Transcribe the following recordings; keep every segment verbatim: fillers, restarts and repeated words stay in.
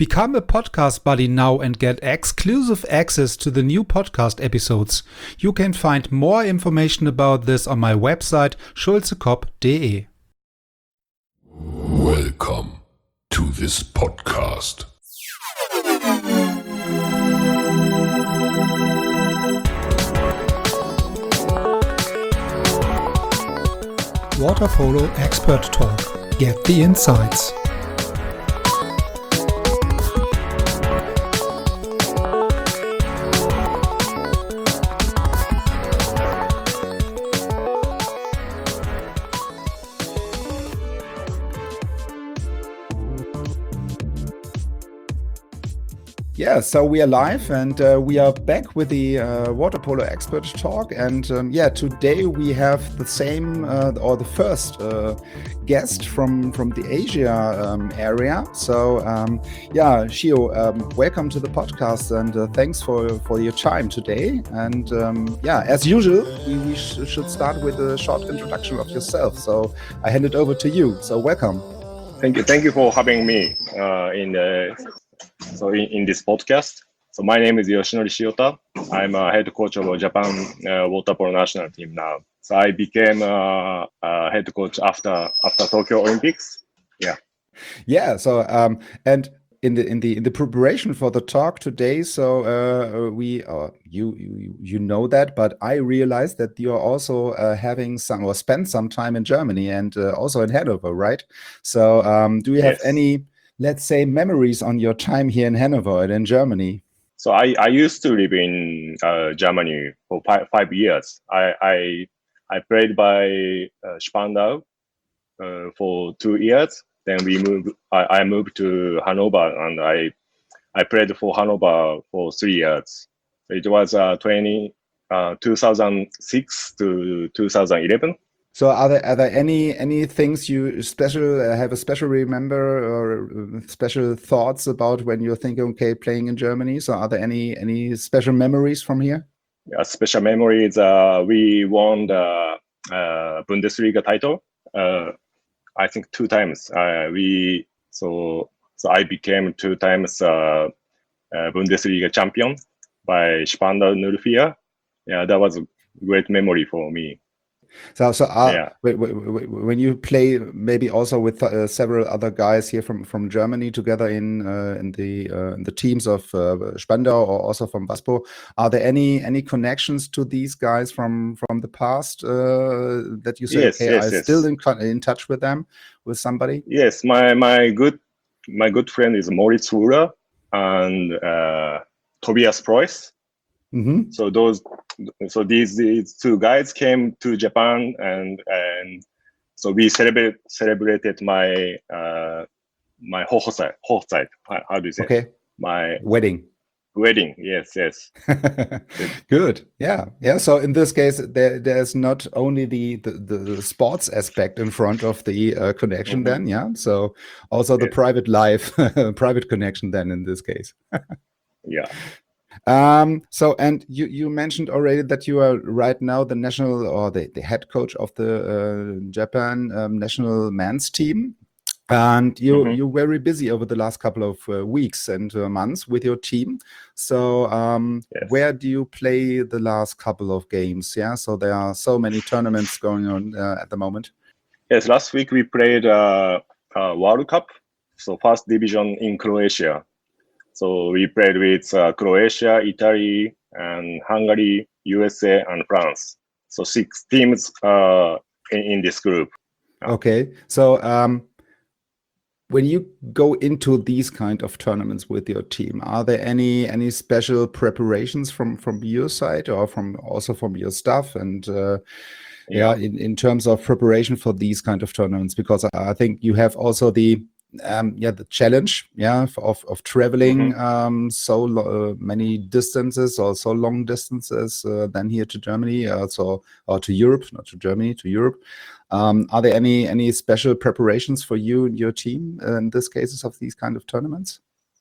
Become a podcast buddy now and get exclusive access to the new podcast episodes. You can find more information about this on my website schulzekop dot de. Welcome to this podcast. Water Polo Expert Talk. Get the insights. Yeah, so we are live and uh, we are back with the uh, Water Polo Expert Talk. And um, yeah, today we have the same uh, or the first uh, guest from, from the Asia um, area. So um, yeah, Shio, um, welcome to the podcast and uh, thanks for, for your time today. And um, yeah, as usual, we, we sh- should start with a short introduction of yourself. So I hand it over to you. So welcome. Thank you. Thank you for having me uh, in the So in, in this podcast. So my name is Yoshinori Shiota. I'm a head coach of Japan uh, water polo national team now. So I became uh, a head coach after after Tokyo Olympics. Yeah. Yeah. So um, and in the in the in the preparation for the talk today, so uh, we uh, you, you you know that, but I realized that you are also uh, having some or spent some time in Germany and uh, also in Hanover, right? So um, do you have Yes. any, let's say, memories on your time here in Hanover and in Germany? So I, I used to live in uh, Germany for five, five years. I I, I played by uh, Spandau uh, for two years. Then we moved. I, I moved to Hanover and I I played for Hanover for three years. It was uh, twenty, uh, two thousand six to two thousand eleven. So are there are there any any things you special uh, have a special remember or uh, special thoughts about when you're thinking, okay, playing in Germany? So are there any any special memories from here? A special memory is uh, we won the uh, Bundesliga title. Uh, I think two times. Uh, we so so I became two times uh, uh, Bundesliga champion by Spandau Nullvier. Yeah, that was a great memory for me. So, so uh, Yeah. w- w- w- when you play, maybe also with uh, several other guys here from, from Germany together in uh, in the uh, in the teams of uh, Spandau or also from Waspo, are there any any connections to these guys from from the past uh, that you say, Yes, okay, yes, I'm yes. still in con- in touch with them, with somebody? Yes, my my good my good friend is Moritz Wührer and uh, Tobias Preuss. Mm-hmm. So those, so these these two guys came to Japan and and so we celebrate celebrated my uh my hochzeit hochzeit. How, how do you say? Okay, My wedding. wedding. Yes, yes. Good. Yeah. Yeah. So in this case, there there's not only the the, the sports aspect in front of the uh, connection. Mhm. Then, yeah. So also the Yes. private life, private connection. Then in this case. Yeah. Um. So and you you mentioned already that you are right now the national or the, the head coach of the uh, Japan um, national men's team. And you Mhm. you're very busy over the last couple of uh, weeks and uh, months with your team. So um, Yes. where do you play the last couple of games? Yeah, so there are so many tournaments going on uh, at the moment. Yes. Last week we played uh, uh World Cup. So first division in Croatia. So we played with uh, Croatia, Italy, and Hungary, U S A, and France. So six teams uh, in, in this group. Okay, so um, when you go into these kind of tournaments with your team, are there any any special preparations from from your side or from also from your staff and uh, yeah, in, in terms of preparation for these kind of tournaments? Because I, I think you have also the um, yeah the challenge yeah of of traveling Mhm. um, so lo- uh, many distances or so long distances uh, than here to Germany, uh, so or to Europe, not to Germany, to Europe. Um, are there any any special preparations for you and your team uh, in this cases of these kind of tournaments?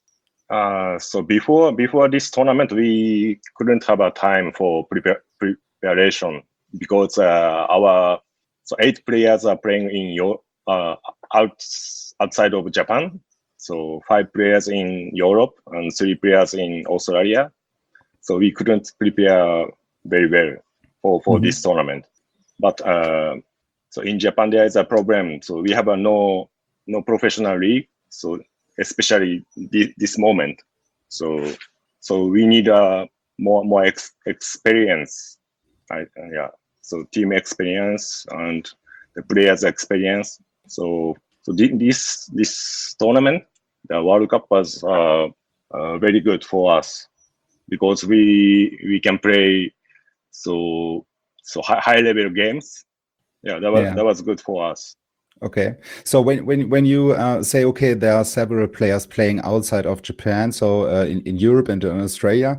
Uh, so before before this tournament, we couldn't have a time for prepare, preparation because uh, our so eight players are playing in your uh, out outside of Japan. So five players in Europe and three players in Australia. So we couldn't prepare very well for, for Mhm. this tournament. But uh, so in Japan there is a problem. So we have a no no professional league. So especially this, this moment. So so we need a more more ex- experience. I, uh, yeah. So team experience and the players' experience. So so thi- this this tournament, the World Cup was uh, uh, very good for us because we we can play so so high, high level games. Yeah, that was Yeah. that was good for us. Okay. So when when when you uh, say, okay, there are several players playing outside of Japan, so uh, in in Europe and in Australia,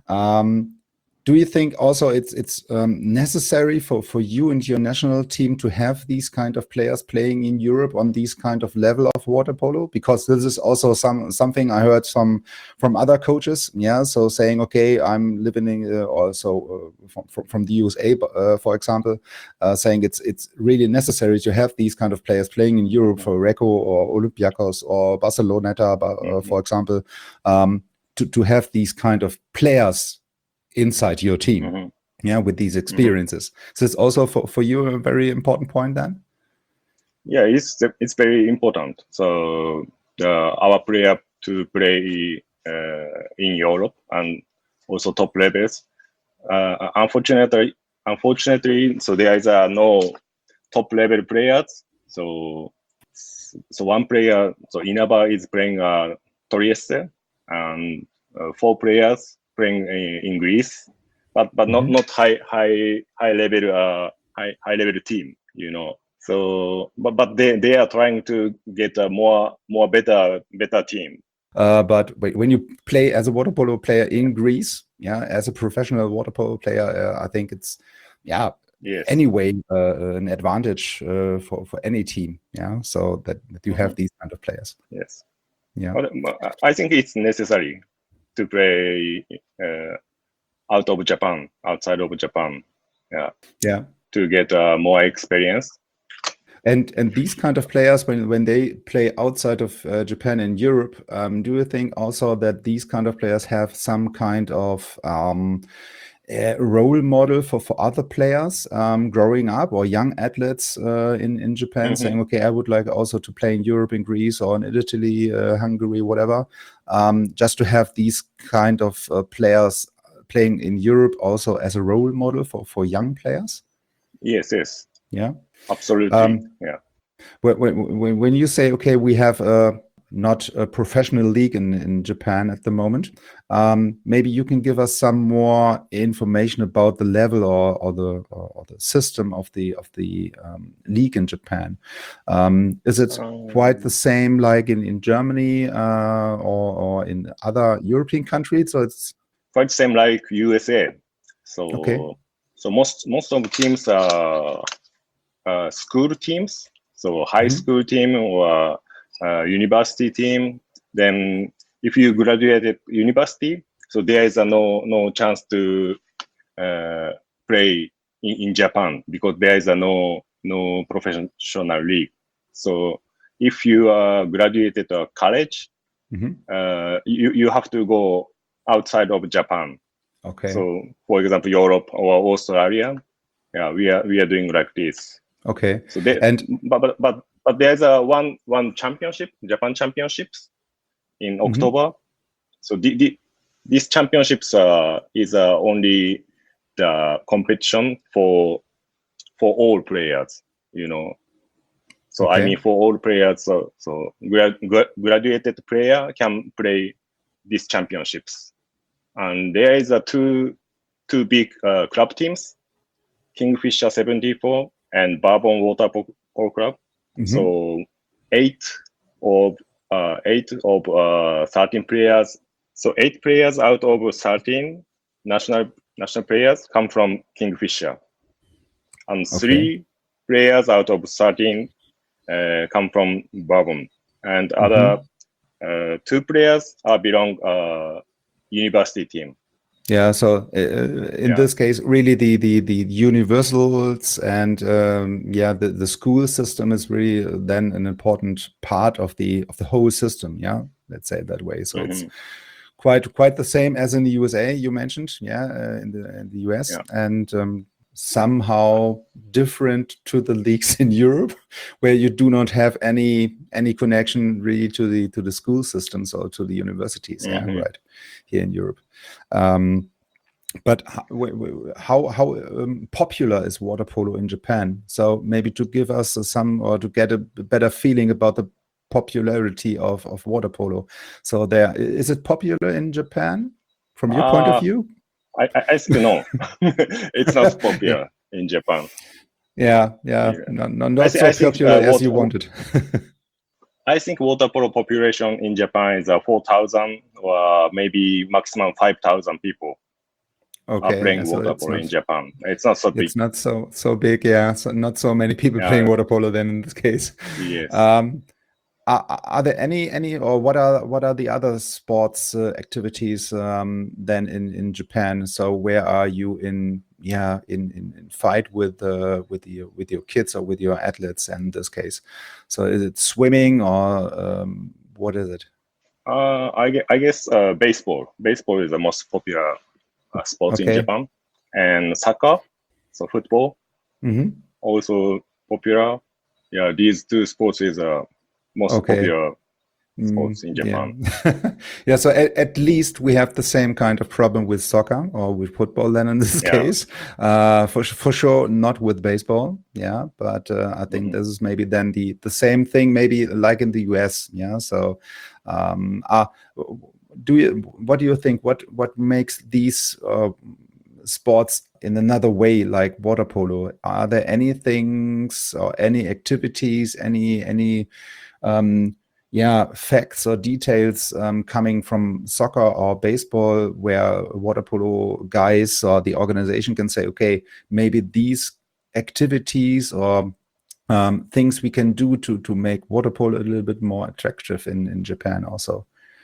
um, do you think also it's it's um, necessary for for you and your national team to have these kind of players playing in Europe on these kind of level of water polo? Because this is also some something I heard some from other coaches. Yeah, so saying, okay, I'm living in uh, also uh, from, from from the U S A, uh, for example, uh, saying it's it's really necessary to have these kind of players playing in Europe for Recco or Olympiacos or Barceloneta, uh, Mhm. for example, um, to to have these kind of players inside your team, Mhm. yeah, with these experiences. So it's also for, for you a very important point then? Yeah, it's it's very important. So uh, our player to play uh, in Europe and also top levels. Uh, unfortunately, unfortunately, so there is uh, no top level players. So so one player, so Inaba is playing uh, Trieste, and uh, four players playing in, in Greece, but but not Mhm. not high high high level uh, high high level team, you know. So but but they, they are trying to get a more more better better team. Uh, but wait, when you play as a water polo player in Greece, yeah, as a professional water polo player, uh, I think it's, yeah, Yes. anyway, uh, an advantage uh, for for any team, yeah. So that, that you have Mhm. these kind of players, Yes. yeah. But uh, I think it's necessary to play uh, out of Japan, outside of Japan, yeah, Yeah. to get uh, more experience. And and these kind of players, when when they play outside of uh, Japan and Europe, um, do you think also that these kind of players have some kind of um, uh, role model for for other players um, growing up or young athletes uh, in in Japan, Mhm. saying, okay, I would like also to play in Europe, in Greece, or in Italy, uh, Hungary, whatever, um, just to have these kind of uh, players playing in Europe also as a role model for for young players? Yes, yes, Yeah. absolutely. Um, Yeah. when, when, when you say, okay, we have a not a professional league in, in Japan at the moment, um, maybe you can give us some more information about the level or, or the or, or the system of the of the um, league in Japan. Um, is it quite the Um, same like in in Germany uh, or or in other European countries? So it's quite same like U S A. okay. So so most most of the teams are uh, school teams. So high Mhm. school team or uh, university team. Then if you graduated university, so there is a no no chance to uh, play in, in Japan because there is a no no professional league. So if you uh, graduated a college, Mhm. uh, you you have to go outside of Japan. Okay. So for example, Europe or Australia. Yeah, we are we are doing like this. Okay. So there, And but but but but there's a one one championship, Japan championships in mhm. October. So the, the these championships uh, is uh, only the competition for for all players, you know. So I Okay. mean for all players, so so grad, gra- graduated player can play these championships, and there is a two two big uh, club teams, Kingfisher seventy-four and Bourbon Water Polo Club. Mhm. So eight of uh, eight of uh, thirteen players. So eight players out of thirteen national national players come from Kingfisher, and Okay. three players out of thirteen uh, come from Bourbon, and other Mhm. uh, two players are belong uh, university team. Yeah, so uh, in Yeah. this case, really the the the universals and um, yeah, the the school system is really then an important part of the of the whole system. Yeah, let's say it that way. So it's Mhm. quite quite the same as in the U S A. You mentioned, yeah, uh, in the in the U S, Yeah. and um, somehow different to the leagues in Europe, where you do not have any any connection really to the to the school systems or to the universities. Yeah, Mhm. right, here in Europe. Um, but how w- w- how, how um, popular is water polo in Japan? So maybe to give us uh, some or to get a b- better feeling about the popularity of, of water polo. So there, i- is it popular in Japan from your point of Uh, view? I, I I think no, it's not Yeah, popular in Japan. yeah, yeah, Yeah. not, not, I not think so I think popular uh, as you what wanted. I think water polo population in Japan is uh, four thousand or maybe maximum five thousand people are Okay, yeah, playing so water it's polo in not Japan. It's not so big. it's not so so big, yeah. So not so many people playing Yeah. water polo then in this case. Yes. Um, Are, are there any any or what are what are the other sports uh, activities um, then in in Japan? So where are you in yeah in in, in fight with uh, with your with your kids or with your athletes in this case? So is it swimming or um, what is it? Uh, I, gue- I guess uh, baseball. Baseball is the most popular uh, sport in Okay. Japan, and soccer, so football, Hmm. also popular. Yeah, these two sports is uh, most Okay. popular Mm, sports in yeah. Japan. Yeah, so at, at least we have the same kind of problem with soccer or with football then in this Yeah. case. Uh, for, for sure, not with baseball. Yeah, but uh, I think Mhm. this is maybe then the, the same thing, maybe like in the U S. Yeah, so um, uh, do you, what do you think? What, what makes these uh, sports in another way like water polo? Are there any things or any activities, any, any, um, yeah, facts or details um, coming from soccer or baseball where water polo guys or the organization can say, okay, maybe these activities or um, things we can do to to make water polo a little bit more attractive in in Japan also.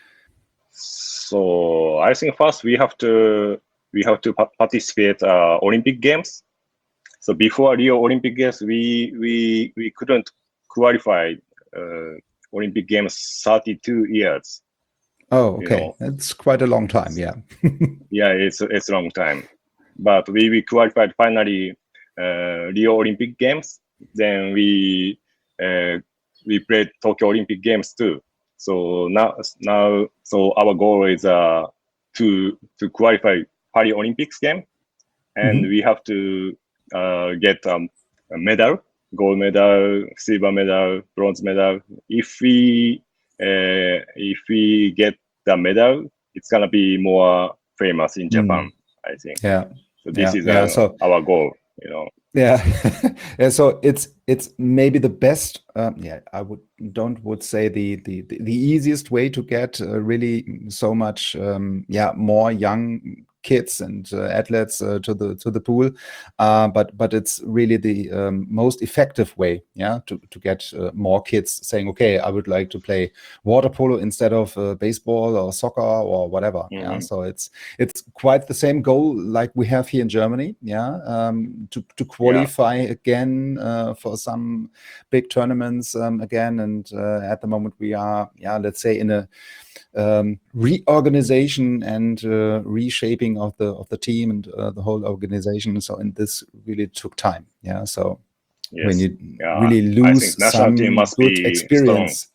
So I think first we have to we have to pa- participate uh, Olympic Games. So before Rio Olympic Games, we we we couldn't qualify uh, Olympic Games thirty-two years. Oh, You okay, know, that's quite a long time. Yeah. yeah, it's it's a long time, but we we qualified finally uh, Rio Olympic Games. Then we uh, we played Tokyo Olympic Games too. So now now so our goal is uh to to qualify Paris Olympics game, and Mhm. we have to uh, get um, a medal, gold medal, silver medal, bronze medal. If we uh, if we get the medal, it's gonna be more famous in Japan, Mm. I think. Yeah. So this Yeah. is Yeah. uh, So our goal, you know. yeah. Yeah, so it's it's maybe the best um, yeah, I would don't would say the the the the easiest way to get uh, really so much um, yeah, more young kids and uh, athletes uh, to the to the pool, uh, but but it's really the um, most effective way, yeah, to to get uh, more kids saying, okay, I would like to play water polo instead of uh, baseball or soccer or whatever. Yeah, Mhm. so it's it's quite the same goal like we have here in Germany. Yeah, um, to to Yeah. qualify again uh, for some big tournaments um, again. And uh, at the moment we are, yeah, let's say in a um, reorganization and uh, reshaping of the of the team and uh, the whole organization. So and this really took time. Yeah, so when Yes. you Yeah. really I think lose national team some must good be strong. experience.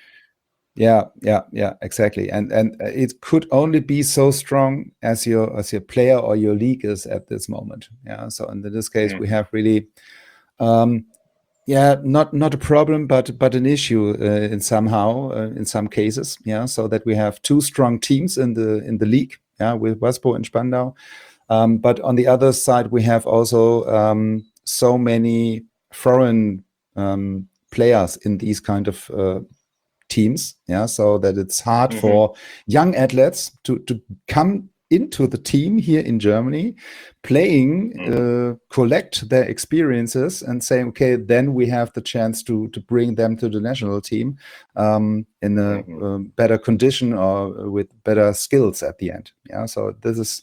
Yeah, yeah, yeah, exactly. And and uh, it could only be so strong as your as your player or your league is at this moment. Yeah. So in this case, we Mhm. have really, um, yeah, not not a problem, but but an issue uh, in somehow uh, in some cases. Yeah. So that we have two strong teams in the in the league. Yeah, with Waspo and Spandau. Um, but on the other side, we have also um, so many foreign um, players in these kind of uh, teams, yeah, so that it's hard Mhm. for young athletes to to come into the team here in Germany, playing, Mm-hmm. uh, collect their experiences, and saying, okay, then we have the chance to to bring them to the national team um, in a Mm-hmm. um, better condition or with better skills at the end. Yeah, so this is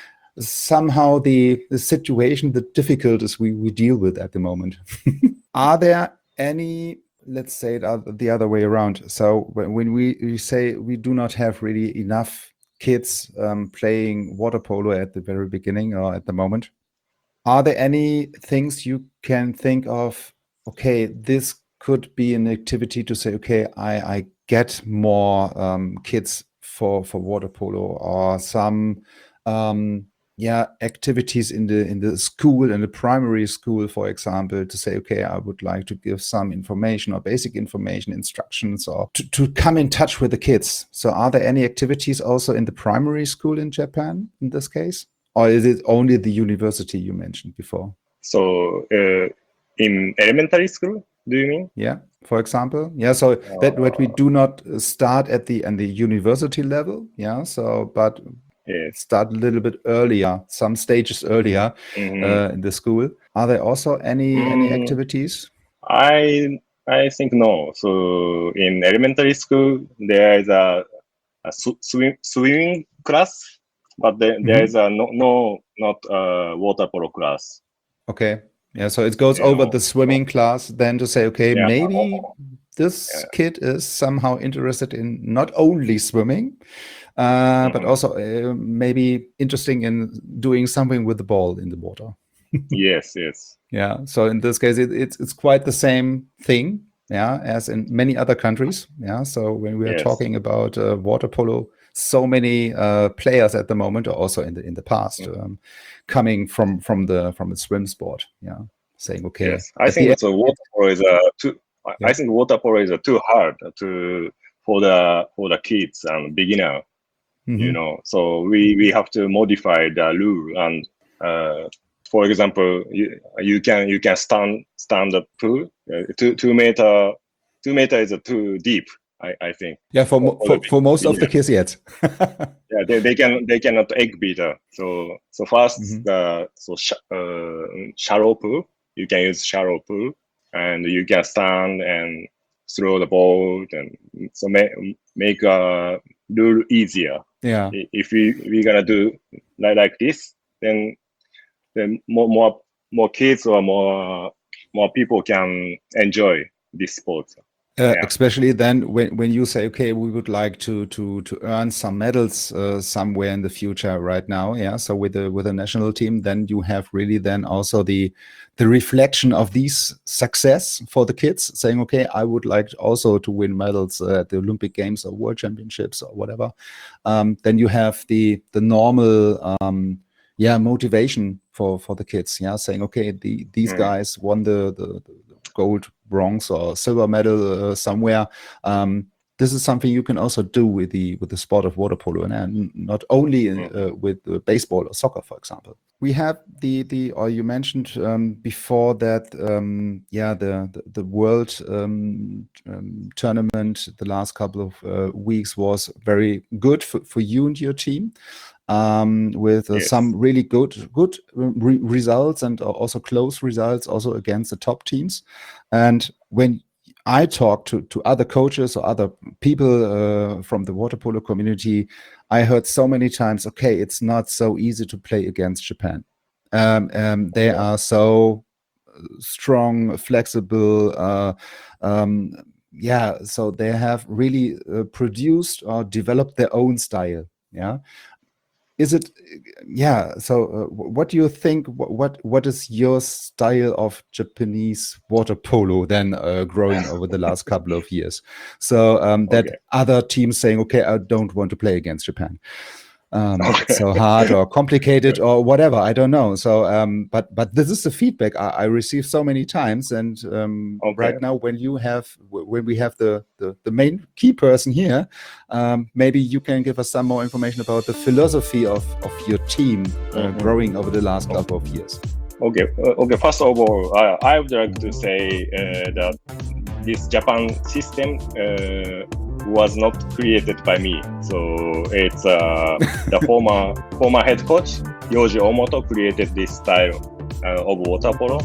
somehow the the situation, the difficulties we we deal with at the moment. Are there any, let's say it oth- the other way around? So when, when we, we say we do not have really enough kids um, playing water polo at the very beginning or at the moment, are there any things you can think of? Okay, this could be an activity to say, okay, I, I get more um, kids for for water polo, or some um, yeah activities in the in the school, in the primary school, for example, to say, okay, I would like to give some information or basic information, instructions, or to, to come in touch with the kids. So are there any activities also in the primary school in Japan in this case? Or is it only the university you mentioned before? So uh, in elementary school, do you mean? Yeah, for example. Yeah, so that what we do not start at the and the university level. Yeah, so but Yes. start a little bit earlier, some stages earlier Mhm. uh, in the school. Are there also any any Mm. activities? I I think no. So in elementary school, there is a, a sw- swim, swimming class, but there, there Mhm. is a no no not a water polo class. Okay. Yeah, so it goes You over know. the swimming class then to say, okay, Yeah. maybe this Yeah. kid is somehow interested in not only swimming, uh, but Mhm. also uh, maybe interesting in doing something with the ball in the water. Yes. Yes. Yeah. So in this case, it, it's it's quite the same thing, yeah, as in many other countries. Yeah. So when we are Yes. talking about uh, water polo, so many uh, players at the moment, or also in the in the past, um, coming from from the from the swim sport. Yeah, saying okay. Yes. I At the think end, so. Water polo is a too. I- Yeah. I think water polo is a too hard to for the for the kids and beginner. You Mhm. know, so we we have to modify the rule, and uh, for example, you, you can you can stand stand the pool uh, two two meter two meter is uh, too deep. I, I think. Yeah, for mo- For for, the for most of the beginner. kids yet. Yeah, they, they can they cannot egg beater. So so first Mhm. the so sh- uh, shallow pool, you can use shallow pool, and you can stand and throw the ball, and so make make a rule easier. Yeah. I- If we we gonna do like like this, then then more more more kids or more more people can enjoy this sport. Uh, Yeah. especially then when, when you say, okay, we would like to to to earn some medals uh, somewhere in the future right now, yeah. So with the with the national team, then you have really then also the the reflection of these success for the kids, saying, okay, I would like also to win medals uh, at the Olympic Games or World Championships or whatever. Um, then you have the the normal um, yeah motivation for for the kids, yeah, saying, okay, the these Mm. guys won the the, the gold, bronze, or silver medal uh, somewhere. Um, this is something you can also do with the with the sport of water polo, and, and not only uh, with uh, baseball or soccer, for example. We have the the or you mentioned um, before that um, yeah the the, the world um, um, tournament the last couple of uh, weeks was very good for, for you and your team. Um, with uh, Yes. some really good good re results, and also close results also against the top teams. And when I talk to to other coaches or other people uh, from the water polo community, I heard so many times, okay, it's not so easy to play against Japan. Um, um, they Okay. are so strong, flexible. Uh, um, yeah, so they have really uh, produced or developed their own style. Yeah. Is it yeah so uh, what do you think, what what is your style of Japanese water polo then uh, growing over the last couple of years, so um, that Okay. other teams saying, okay, I don't want to play against Japan, um, Okay. it's so hard or complicated or whatever, I don't know. So um, but but this is the feedback I, I receive so many times, and um, Okay. right now when you have when we have the the, the main key person here, um, maybe you can give us some more information about the philosophy of, of your team uh, Mhm. growing over the last couple of years. Okay. Uh, okay. First of all, I, I would like to say uh, that this Japan system uh, was not created by me. So it's uh, the former former head coach Yoji Omoto created this style uh, of water polo.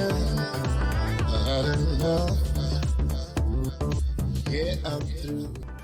Yeah, I'm through.